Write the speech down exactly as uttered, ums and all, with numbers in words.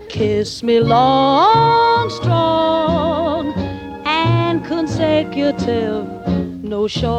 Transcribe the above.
Kiss me long, strong, and consecutive, no short.